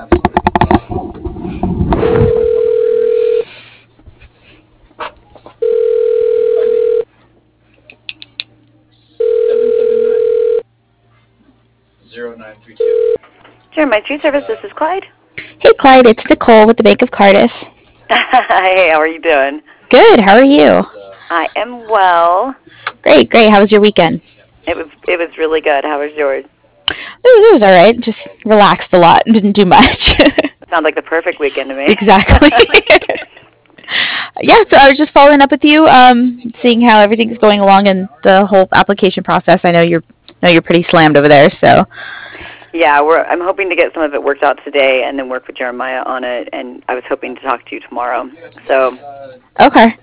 Jeremiah Tree Service, this is Clyde. Hey, Clyde, it's Nicole with the Bank of Cardiff. Hey, how are you doing? Good, how are you? I am well. Great. How was your weekend? It was really good. How was yours? It was all right. Just relaxed a lot and didn't do much. Sounds like the perfect weekend to me. Exactly. Yeah, so I was just following up with you, seeing how everything's going along in the whole application process. I know you're pretty slammed over there, so. Yeah, I'm hoping to get some of it worked out today and then work with Jeremiah on it, and I was hoping to talk to you tomorrow. So. Okay.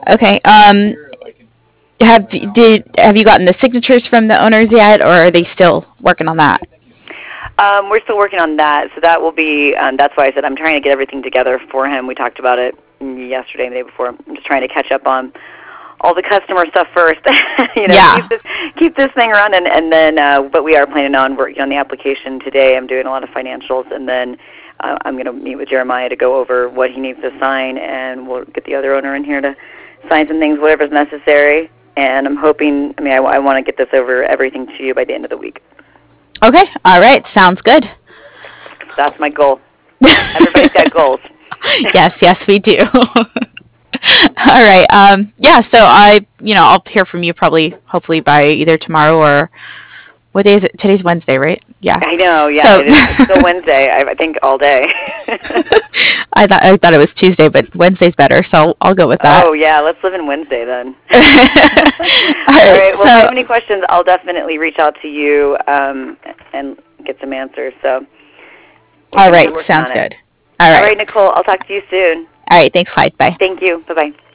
Have you gotten the signatures from the owners yet, or are they still working on that? We're still working on that, so that will be, that's why I said I'm trying to get everything together for him. We talked about it yesterday and the day before. I'm just trying to catch up on all the customer stuff first. Yeah. keep this thing running, and then, but we are planning on working on the application today. I'm doing a lot of financials, and then I'm going to meet with Jeremiah to go over what he needs to sign, and we'll get the other owner in here to sign some things, whatever's necessary. And I'm hoping, I want to get this over everything to you by the end of the week. Okay, all right, sounds good. That's my goal. Everybody's got goals. Yes, we do. All right. Yeah. So I'll hear from you hopefully by either tomorrow or what day is it? Today's Wednesday, right? Yeah. I know. Yeah. So, it's still Wednesday. I think all day. I thought it was Tuesday, but Wednesday's better, so I'll go with that. Oh yeah, let's live in Wednesday then. All right. Well, if you have any questions, I'll definitely reach out to you and get some answers. So. All right. Sounds good. All right. All right, Nicole. I'll talk to you soon. All right. Thanks, Clyde. Bye. Thank you. Bye-bye.